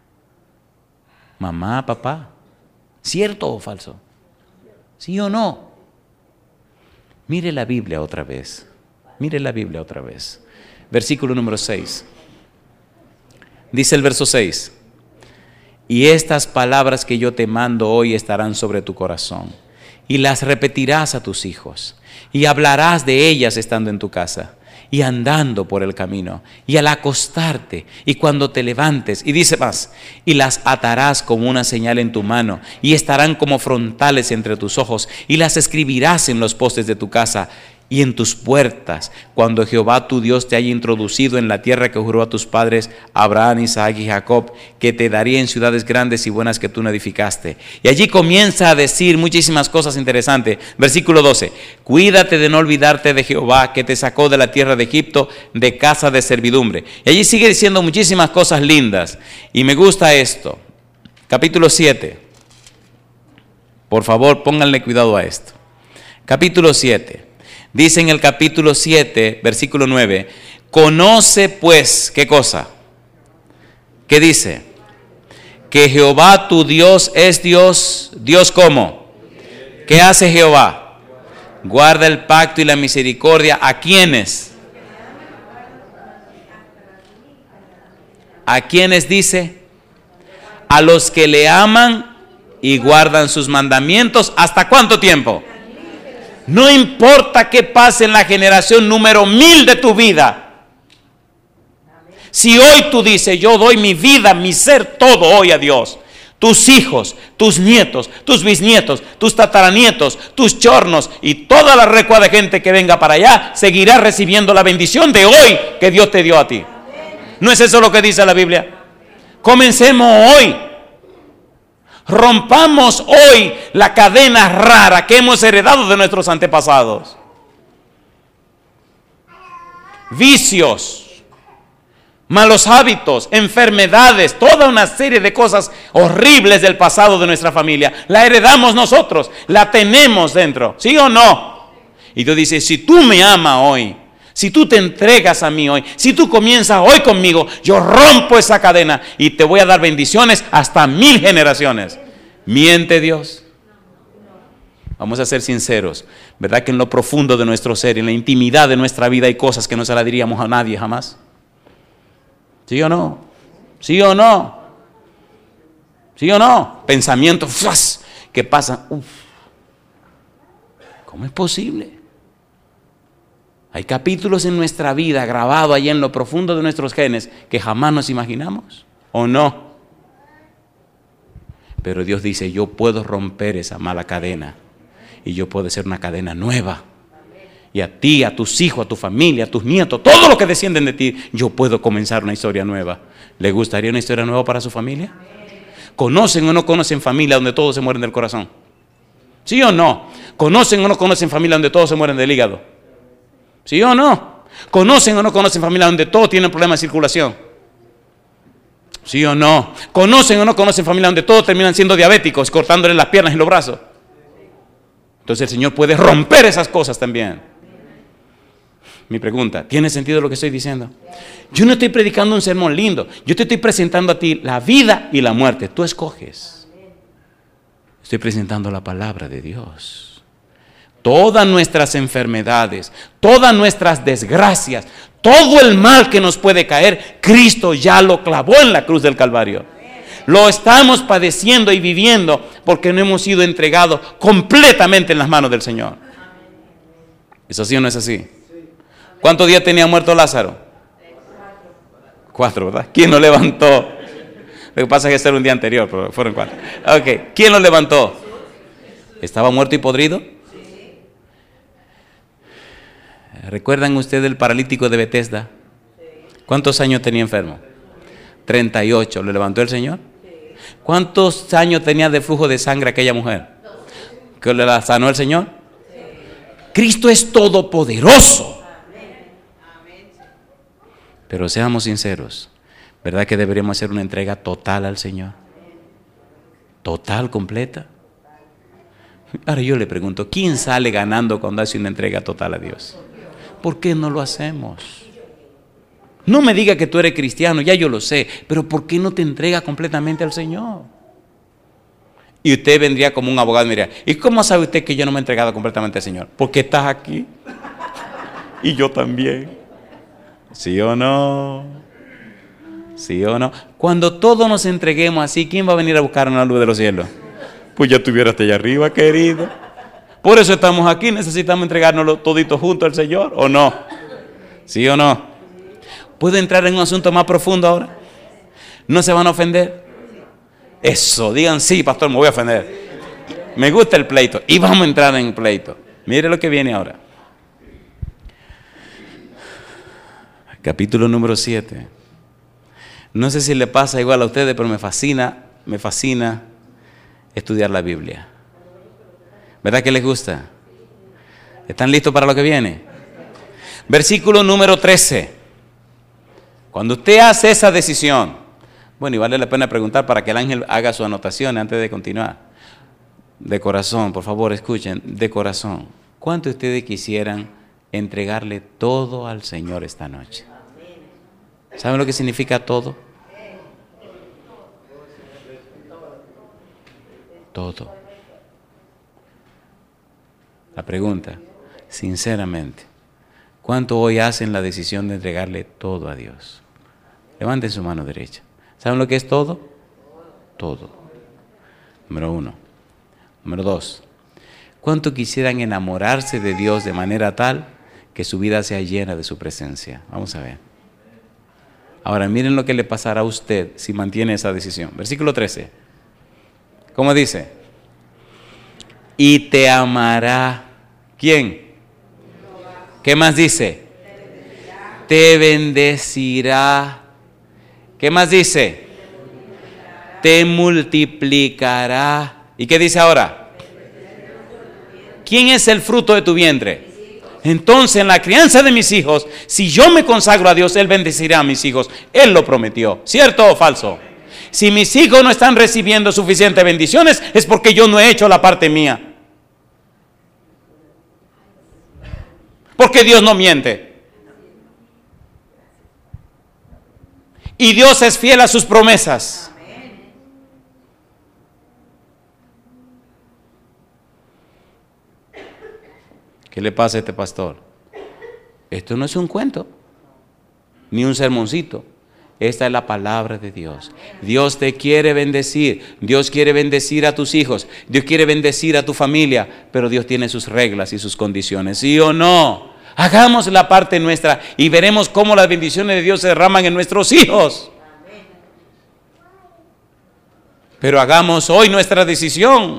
Mamá, papá, ¿cierto o falso? ¿Sí o no? Mire la Biblia otra vez. Mire la Biblia otra vez. Versículo número seis. Dice el verso seis. Y estas palabras que yo te mando hoy estarán sobre tu corazón, y las repetirás a tus hijos, y hablarás de ellas estando en tu casa, y andando por el camino, y al acostarte, y cuando te levantes. Y dice más, y las atarás como una señal en tu mano, y estarán como frontales entre tus ojos, y las escribirás en los postes de tu casa y en tus puertas, cuando Jehová tu Dios te haya introducido en la tierra que juró a tus padres, Abraham, Isaac y Jacob, que te daría en ciudades grandes y buenas que tú no edificaste. Y allí comienza a decir muchísimas cosas interesantes. Versículo doce, cuídate de no olvidarte de Jehová, que te sacó de la tierra de Egipto, de casa de servidumbre. Y allí sigue diciendo muchísimas cosas lindas, y me gusta esto. Capítulo siete, Por favor, pónganle cuidado a esto. Capítulo siete. Dice en el capítulo siete, versículo nueve, conoce pues, ¿qué cosa? ¿Qué dice? Que Jehová tu Dios es Dios. ¿Dios cómo? ¿Qué hace Jehová? Guarda el pacto y la misericordia. ¿A quiénes? ¿A quiénes dice? A los que le aman y guardan sus mandamientos. ¿Hasta cuánto tiempo? No importa qué pase en la generación número mil de tu vida. Si hoy tú dices, yo doy mi vida, mi ser, todo hoy a Dios, tus hijos, tus nietos, tus bisnietos, tus tataranietos, tus chornos y toda la recua de gente que venga para allá, seguirá recibiendo la bendición de hoy que Dios te dio a ti. ¿No es eso lo que dice la Biblia? Comencemos hoy. Rompamos hoy la cadena rara que hemos heredado de nuestros antepasados. Vicios, malos hábitos, enfermedades, toda una serie de cosas horribles del pasado de nuestra familia. La heredamos nosotros, la tenemos dentro, ¿sí o no? Y Dios dice, si tú me amas hoy, si tú te entregas a mí hoy, si tú comienzas hoy conmigo, yo rompo esa cadena y te voy a dar bendiciones hasta mil generaciones. ¿Miente Dios? Vamos a ser sinceros, ¿verdad que en lo profundo de nuestro ser, en la intimidad de nuestra vida hay cosas que no se las diríamos a nadie jamás? ¿Sí o no? ¿Sí o no? ¿Sí o no? Pensamientos ¡fuas! Que pasan. Uf. ¿Cómo es posible? Hay capítulos en nuestra vida grabados allá en lo profundo de nuestros genes que jamás nos imaginamos, ¿o no? Pero Dios dice, yo puedo romper esa mala cadena y yo puedo hacer una cadena nueva. Y a ti, a tus hijos, a tu familia, a tus nietos, todo lo que descienden de ti, yo puedo comenzar una historia nueva. ¿Le gustaría una historia nueva para su familia? ¿Conocen o no conocen familia donde todos se mueren del corazón? ¿Sí o no? ¿Conocen o no conocen familia donde todos se mueren del hígado? ¿Sí o no? ¿Conocen o no conocen familia donde todos tienen problemas de circulación? ¿Sí o no? ¿Conocen o no conocen familia donde todos terminan siendo diabéticos, cortándole las piernas y los brazos? Entonces el Señor puede romper esas cosas también. Mi pregunta, ¿tiene sentido lo que estoy diciendo? Yo no estoy predicando un sermón lindo. Yo te estoy presentando a ti la vida y la muerte. Tú escoges. Estoy presentando la palabra de Dios. Todas nuestras enfermedades, todas nuestras desgracias, todo el mal que nos puede caer, Cristo ya lo clavó en la cruz del Calvario. Lo estamos padeciendo y viviendo porque no hemos sido entregados completamente en las manos del Señor. ¿Es así o no es así? ¿Cuántos días tenía muerto Lázaro? Cuatro, ¿verdad? ¿Quién lo levantó? Lo que pasa es que este era un día anterior, pero fueron cuatro. Ok, ¿quién lo levantó? ¿Estaba muerto y podrido? ¿Recuerdan ustedes el paralítico de Betesda? ¿Cuántos años tenía enfermo? treinta y ocho. ¿Lo levantó el Señor? ¿Cuántos años tenía de flujo de sangre aquella mujer? ¿Que la sanó el Señor? Cristo es todopoderoso. Pero seamos sinceros, ¿verdad que deberíamos hacer una entrega total al Señor? Total, completa. Ahora yo le pregunto, ¿quién sale ganando cuando hace una entrega total a Dios? ¿Por qué no lo hacemos? No me diga que tú eres cristiano, ya yo lo sé, pero ¿por qué no te entregas completamente al Señor? Y usted vendría como un abogado y me diría, ¿y cómo sabe usted que yo no me he entregado completamente al Señor? Porque estás aquí y yo también. ¿Sí o no? ¿Sí o no? Cuando todos nos entreguemos así, ¿quién va a venir a buscar una luz de los cielos? Pues ya estuvieras allá arriba, querido. Por eso estamos aquí, necesitamos entregárnoslo toditos juntos al Señor, ¿o no? ¿Sí o no? ¿Puedo entrar en un asunto más profundo ahora? ¿No se van a ofender? Eso, digan sí, pastor, me voy a ofender. Me gusta el pleito y vamos a entrar en pleito. Mire lo que viene ahora. Capítulo número siete. No sé si le pasa igual a ustedes, pero me fascina, me fascina estudiar la Biblia. ¿Verdad que les gusta? ¿Están listos para lo que viene? Versículo número trece. Cuando usted hace esa decisión, bueno, y vale la pena preguntar para que el ángel haga su anotación antes de continuar. de corazón, por favor, escuchen, de corazón, ¿cuántos de ustedes quisieran entregarle todo al Señor esta noche? ¿Saben lo que significa todo? Todo. La pregunta, sinceramente, ¿cuánto hoy hacen la decisión de entregarle todo a Dios? Levanten su mano derecha. ¿Saben lo que es todo? Todo. Número uno. Número dos. ¿Cuánto quisieran enamorarse de Dios de manera tal que su vida sea llena de su presencia? Vamos a ver. Ahora miren lo que le pasará a usted si mantiene esa decisión. Versículo trece. ¿Cómo dice? Y te amará. ¿Quién? ¿Qué más dice? Te bendecirá. ¿Qué más dice? Te multiplicará. ¿Y qué dice ahora? ¿Quién es el fruto de tu vientre? Entonces, en la crianza de mis hijos, si yo me consagro a Dios, Él bendecirá a mis hijos. Él lo prometió. ¿Cierto o falso? Si mis hijos no están recibiendo suficientes bendiciones, es porque yo no he hecho la parte mía. Porque Dios no miente. Y Dios es fiel a sus promesas. ¿Qué le pasa a este pastor? Esto no es un cuento, ni un sermoncito. Esta es la palabra de Dios. Dios te quiere bendecir. Dios quiere bendecir a tus hijos. Dios quiere bendecir a tu familia. Pero Dios tiene sus reglas y sus condiciones. ¿Sí o no? Hagamos la parte nuestra y veremos cómo las bendiciones de Dios se derraman en nuestros hijos. Pero hagamos hoy nuestra decisión.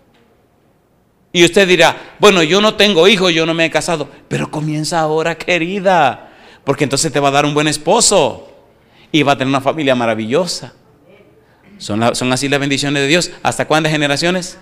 Y usted dirá, bueno, yo no tengo hijos, yo no me he casado. Pero comienza ahora, querida. Porque entonces te va a dar un buen esposo. Y va a tener una familia maravillosa. ¿Son, la, son así las bendiciones de Dios? ¿Hasta cuántas generaciones?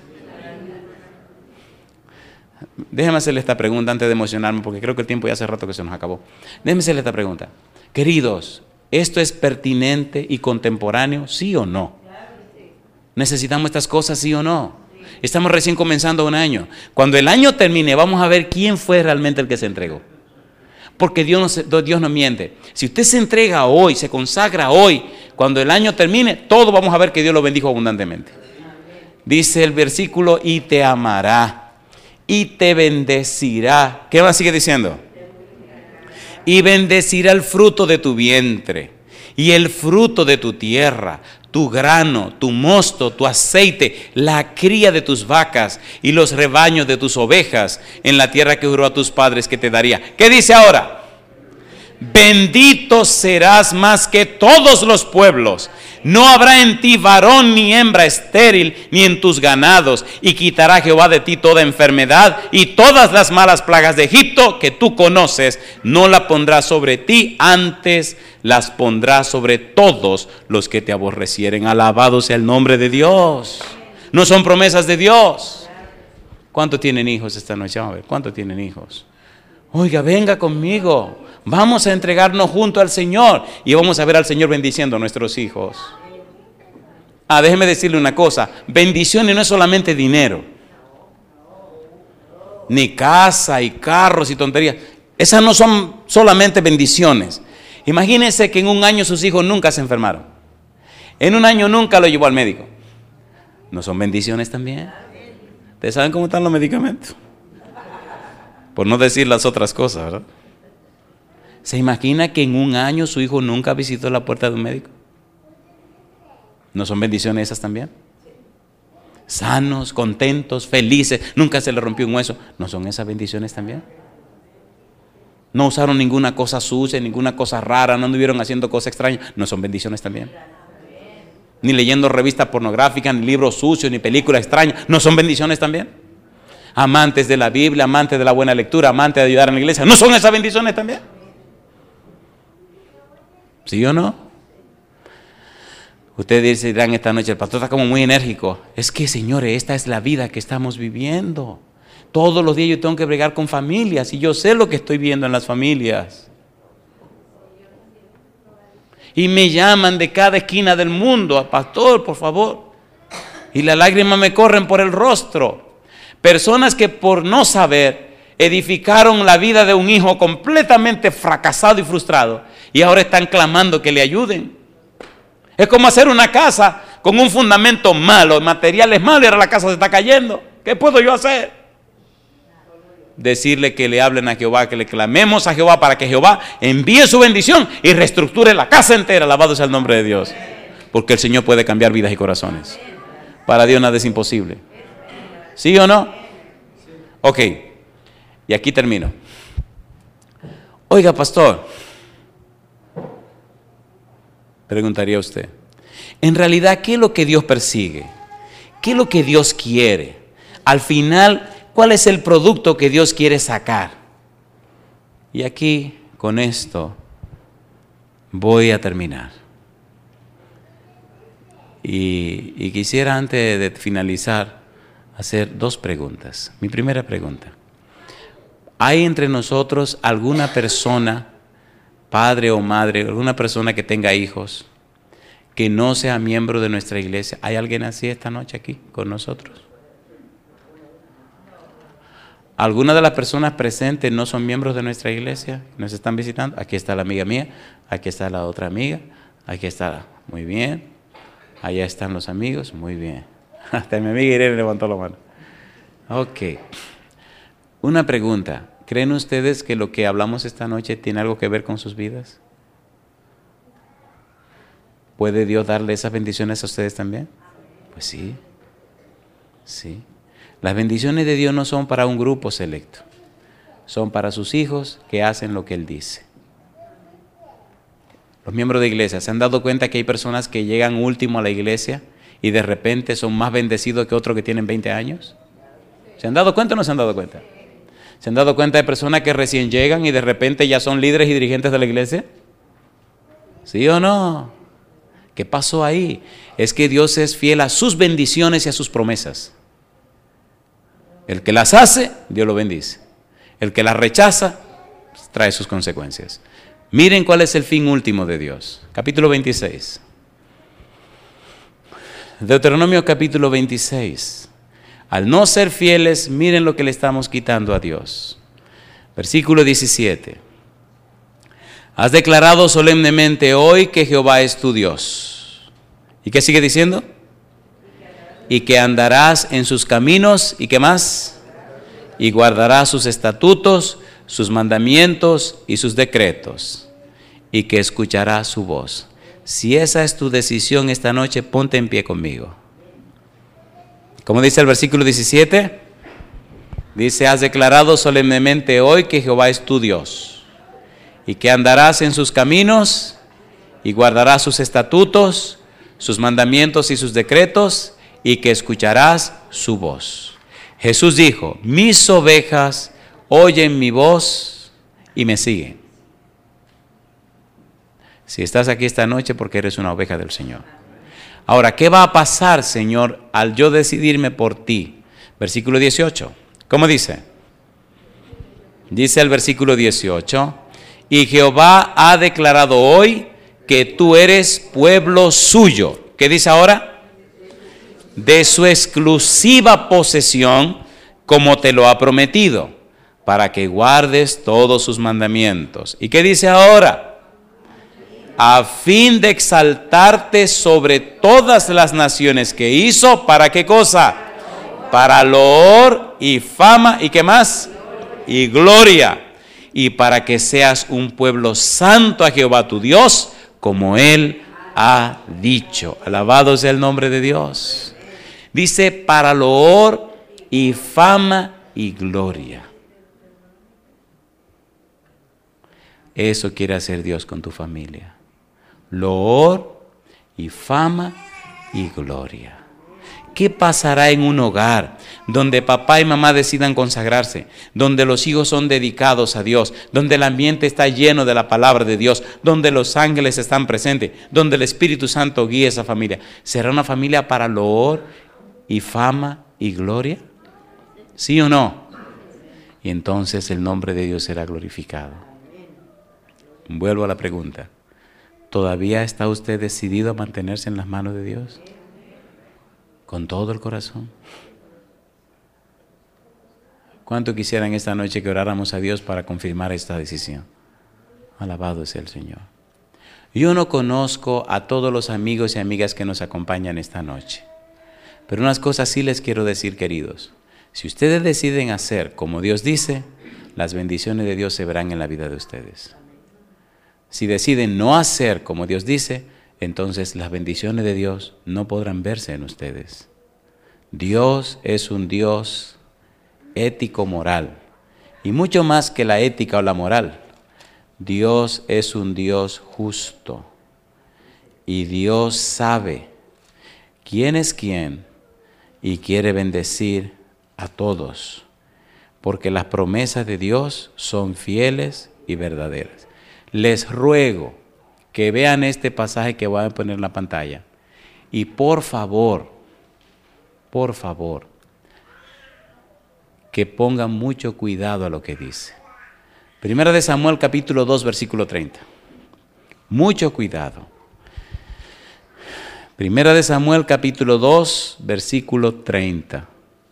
Déjeme hacerle esta pregunta antes de emocionarme, porque creo que el tiempo ya hace rato que se nos acabó. Déjeme hacerle esta pregunta. Queridos, ¿esto es pertinente y contemporáneo? ¿Sí o no? ¿Necesitamos estas cosas? ¿Sí o no? Estamos recién comenzando un año. Cuando el año termine, vamos a ver quién fue realmente el que se entregó. Porque Dios no, Dios no miente. Si usted se entrega hoy, se consagra hoy, cuando el año termine, todos vamos a ver que Dios lo bendijo abundantemente. Dice el versículo, y te amará, y te bendecirá. ¿Qué más sigue diciendo? Y bendecirá el fruto de tu vientre, y el fruto de tu tierra, tu grano, tu mosto, tu aceite, la cría de tus vacas y los rebaños de tus ovejas en la tierra que juró a tus padres que te daría. ¿Qué dice ahora? Bendito serás más que todos los pueblos. No habrá en ti varón ni hembra estéril, ni en tus ganados. Y quitará Jehová de ti toda enfermedad y todas las malas plagas de Egipto que tú conoces. No la pondrá sobre ti, antes las pondrá sobre todos los que te aborrecieren. Alabado sea el nombre de Dios. No son promesas de Dios. ¿Cuántos tienen hijos esta noche? Vamos a ver, ¿cuántos tienen hijos? Oiga, venga conmigo. Vamos a entregarnos junto al Señor y vamos a ver al Señor bendiciendo a nuestros hijos. Ah, déjeme decirle una cosa. Bendiciones no es solamente dinero, ni casa y carros y tonterías. Esas no son solamente bendiciones. Imagínense que en un año sus hijos nunca se enfermaron. En un año nunca lo llevó al médico. ¿No son bendiciones también? ¿Ustedes saben cómo están los medicamentos? Por no decir las otras cosas, ¿verdad? ¿Se imagina que en un año su hijo nunca visitó la puerta de un médico? ¿No son bendiciones esas también? Sanos, contentos, felices, nunca se le rompió un hueso. ¿No son esas bendiciones también? No usaron ninguna cosa sucia, ninguna cosa rara, no anduvieron haciendo cosas extrañas. ¿No son bendiciones también? Ni leyendo revistas pornográficas, ni libros sucios, ni películas extrañas. ¿No son bendiciones también? Amantes de la Biblia, amantes de la buena lectura, amantes de ayudar en la iglesia. ¿No son esas bendiciones también? ¿Sí o no? Ustedes dirán esta noche, el pastor está como muy enérgico. Es que, señores, esta es la vida que estamos viviendo. Todos los días yo tengo que bregar con familias y yo sé lo que estoy viendo en las familias. Y me llaman de cada esquina del mundo, pastor, por favor. y las lágrimas me corren por el rostro. Personas que por no saber edificaron la vida de un hijo completamente fracasado y frustrado y ahora están clamando que le ayuden. Es como hacer una casa con un fundamento malo, materiales malos y ahora la casa se está cayendo. ¿Qué puedo yo hacer? Decirle que le hablen a Jehová, que le clamemos a Jehová para que Jehová envíe su bendición y reestructure la casa entera. Alabado sea el nombre de Dios. Porque el Señor puede cambiar vidas y corazones. Para Dios nada es imposible. ¿Sí o no? Ok. Y aquí termino. Oiga, pastor, preguntaría usted, en realidad, ¿qué es lo que Dios persigue? ¿Qué es lo que Dios quiere? Al final, ¿cuál es el producto que Dios quiere sacar? Y aquí, con esto, voy a terminar. Y, y quisiera, antes de finalizar, hacer dos preguntas. Mi primera pregunta: ¿hay entre nosotros alguna persona, padre o madre, alguna persona que tenga hijos, que no sea miembro de nuestra iglesia? ¿Hay alguien así esta noche aquí con nosotros? ¿Alguna de las personas presentes no son miembros de nuestra iglesia? ¿Nos están visitando? Aquí está la amiga mía, aquí está la otra amiga, aquí está, muy bien. Allá están los amigos, muy bien. Hasta mi amiga Irene levantó la mano. Ok. Una pregunta: ¿creen ustedes que lo que hablamos esta noche tiene algo que ver con sus vidas? ¿Puede Dios darle esas bendiciones a ustedes también? Pues sí, sí. Las bendiciones de Dios no son para un grupo selecto, son para sus hijos que hacen lo que Él dice. Los miembros de iglesia, ¿se han dado cuenta que hay personas que llegan último a la iglesia y de repente son más bendecidos que otros que tienen veinte años? ¿Se han dado cuenta o no se han dado cuenta? ¿Se han dado cuenta de personas que recién llegan y de repente ya son líderes y dirigentes de la iglesia? ¿Sí o no? ¿Qué pasó ahí? Es que Dios es fiel a sus bendiciones y a sus promesas. El que las hace, Dios lo bendice. El que las rechaza, trae sus consecuencias. Miren cuál es el fin último de Dios. Capítulo veintiséis. Deuteronomio capítulo veintiséis. Al no ser fieles, miren lo que le estamos quitando a Dios. Versículo diecisiete. Has declarado solemnemente hoy que Jehová es tu Dios. ¿Y qué sigue diciendo? Y que andarás en sus caminos, ¿y qué más? Y guardarás sus estatutos, sus mandamientos y sus decretos, y que escucharás su voz. Si esa es tu decisión esta noche, ponte en pie conmigo. ¿Cómo dice el versículo diecisiete? Dice: has declarado solemnemente hoy que Jehová es tu Dios, y que andarás en sus caminos, y guardarás sus estatutos, sus mandamientos y sus decretos, y que escucharás su voz. Jesús dijo: mis ovejas oyen mi voz y me siguen. Si estás aquí esta noche, porque eres una oveja del Señor. Ahora, ¿qué va a pasar, Señor, al yo decidirme por ti? Versículo dieciocho. ¿Cómo dice? Dice el versículo dieciocho: y Jehová ha declarado hoy que tú eres pueblo suyo. ¿Qué dice ahora? De su exclusiva posesión, como te lo ha prometido, para que guardes todos sus mandamientos. ¿Y qué dice ahora? A fin de exaltarte sobre todas las naciones que hizo. ¿Para qué cosa? Para loor y fama, ¿y qué más? Y gloria. Y para que seas un pueblo santo a Jehová tu Dios, como Él ha dicho. Alabado sea el nombre de Dios. Dice: para loor y fama y gloria. Eso quiere hacer Dios con tu familia. Loor y fama y gloria. ¿Qué pasará en un hogar donde papá y mamá decidan consagrarse, donde los hijos son dedicados a Dios, donde el ambiente está lleno de la palabra de Dios, donde los ángeles están presentes, donde el Espíritu Santo guía esa familia? ¿Será una familia para loor y fama y gloria? ¿Sí o no? Y entonces el nombre de Dios será glorificado. Vuelvo a la pregunta: ¿todavía está usted decidido a mantenerse en las manos de Dios? con todo el corazón. ¿Cuánto quisieran esta noche que oráramos a Dios para confirmar esta decisión? Alabado sea el Señor. Yo no conozco a todos los amigos y amigas que nos acompañan esta noche, pero unas cosas sí les quiero decir, queridos. Si ustedes deciden hacer como Dios dice, las bendiciones de Dios se verán en la vida de ustedes. Si deciden no hacer como Dios dice, entonces las bendiciones de Dios no podrán verse en ustedes. Dios es un Dios ético-moral, y mucho más que la ética o la moral. Dios es un Dios justo, y Dios sabe quién es quién y quiere bendecir a todos, porque las promesas de Dios son fieles y verdaderas. Les ruego que vean este pasaje que voy a poner en la pantalla, y por favor, por favor, que pongan mucho cuidado a lo que dice. Primera de Samuel capítulo dos versículo treinta. Mucho cuidado. Primera de Samuel capítulo dos versículo treinta.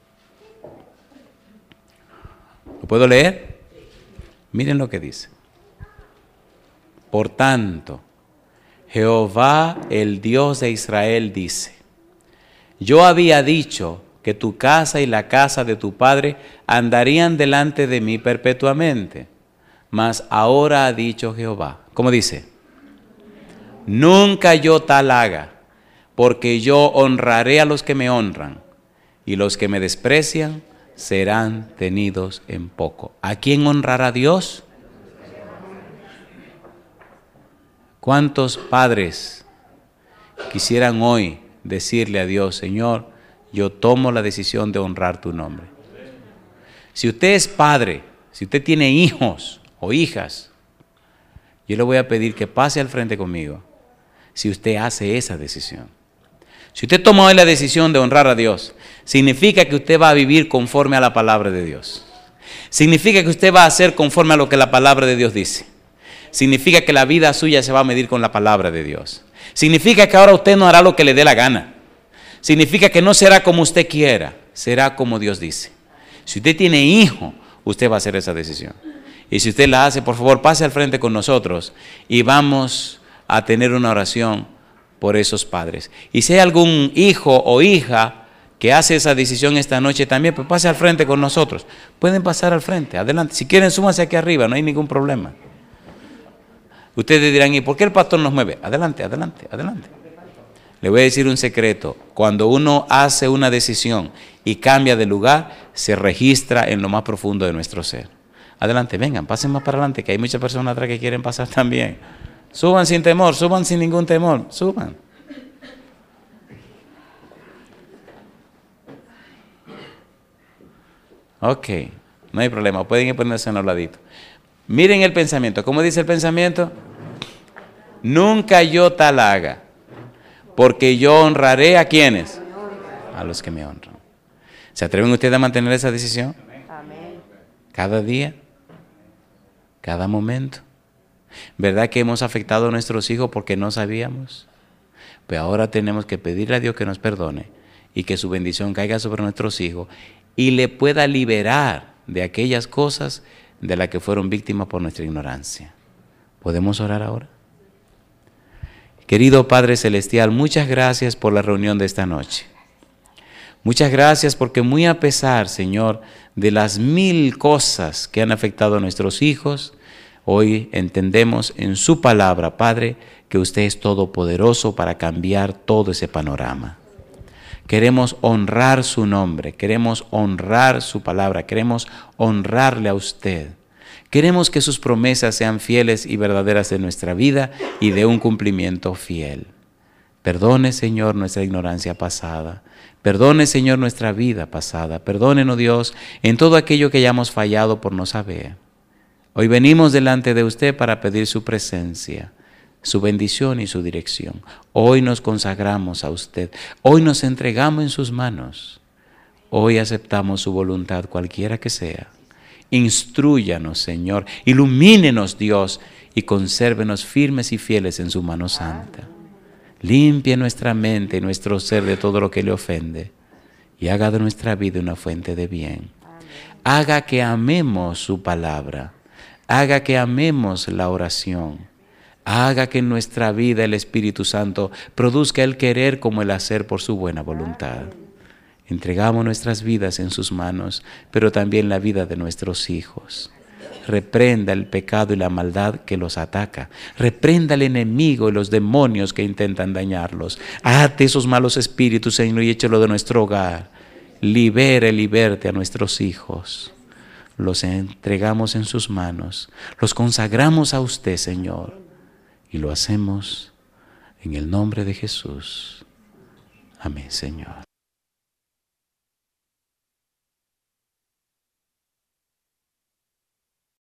¿Lo puedo leer? Miren lo que dice. Por tanto, Jehová el Dios de Israel dice: yo había dicho que tu casa y la casa de tu padre andarían delante de mí perpetuamente. Mas ahora ha dicho Jehová, ¿cómo dice? Nunca yo tal haga, porque yo honraré a los que me honran, y los que me desprecian serán tenidos en poco. ¿A quién honrará Dios? ¿Cuántos padres quisieran hoy decirle a Dios: Señor, yo tomo la decisión de honrar tu nombre? Si usted es padre, si usted tiene hijos o hijas, yo le voy a pedir que pase al frente conmigo si usted hace esa decisión. Si usted toma hoy la decisión de honrar a Dios, significa que usted va a vivir conforme a la palabra de Dios. Significa que usted va a hacer conforme a lo que la palabra de Dios dice. Significa que la vida suya se va a medir con la palabra de Dios. Significa que ahora usted no hará lo que le dé la gana. Significa que no será como usted quiera, será como Dios dice. Si usted tiene hijo, usted va a hacer esa decisión. Y si usted la hace, por favor, pase al frente con nosotros y vamos a tener una oración por esos padres. Y si hay algún hijo o hija que hace esa decisión esta noche también, pues pase al frente con nosotros. Pueden pasar al frente, adelante. Si quieren, súmanse aquí arriba, no hay ningún problema. Ustedes dirán: ¿y por qué el pastor nos mueve? Adelante, adelante, adelante. Le voy a decir un secreto. Cuando uno hace una decisión y cambia de lugar, se registra en lo más profundo de nuestro ser. Adelante, vengan, pasen más para adelante, que hay muchas personas atrás que quieren pasar también. Suban sin temor, suban sin ningún temor, suban. Ok, no hay problema, pueden ir ponerse en los laditos. Miren el pensamiento, ¿cómo dice el pensamiento? Nunca yo tal haga, porque yo honraré a quienes, a los que me honran. ¿Se atreven ustedes a mantener esa decisión? Amén. Cada día, cada momento. ¿Verdad que hemos afectado a nuestros hijos porque no sabíamos? Pero ahora tenemos que pedirle a Dios que nos perdone y que su bendición caiga sobre nuestros hijos y le pueda liberar de aquellas cosas de las que fueron víctimas por nuestra ignorancia. ¿Podemos orar ahora? Querido Padre Celestial, muchas gracias por la reunión de esta noche. Muchas gracias porque muy a pesar, Señor, de las mil cosas que han afectado a nuestros hijos, hoy entendemos en su palabra, Padre, que usted es todopoderoso para cambiar todo ese panorama. Queremos honrar su nombre, queremos honrar su palabra, queremos honrarle a usted. Queremos que sus promesas sean fieles y verdaderas en nuestra vida y de un cumplimiento fiel. Perdone, Señor, nuestra ignorancia pasada. Perdone, Señor, nuestra vida pasada. Perdónenos, Dios, en todo aquello que hayamos fallado por no saber. Hoy venimos delante de usted para pedir su presencia, su bendición y su dirección. Hoy nos consagramos a usted. Hoy nos entregamos en sus manos. Hoy aceptamos su voluntad, cualquiera que sea. Instrúyanos, Señor. Ilumínenos, Dios, y consérvenos firmes y fieles en su mano santa. Limpie nuestra mente y nuestro ser de todo lo que le ofende y haga de nuestra vida una fuente de bien. Haga que amemos su palabra, haga que amemos la oración, haga que en nuestra vida el Espíritu Santo produzca el querer como el hacer por su buena voluntad. Entregamos nuestras vidas en sus manos, pero también la vida de nuestros hijos. Reprenda el pecado y la maldad que los ataca. Reprenda al enemigo y los demonios que intentan dañarlos. Ate esos malos espíritus, Señor, y échalo de nuestro hogar. Libere, liberte a nuestros hijos. Los entregamos en sus manos. Los consagramos a usted, Señor. Y lo hacemos en el nombre de Jesús. Amén, Señor.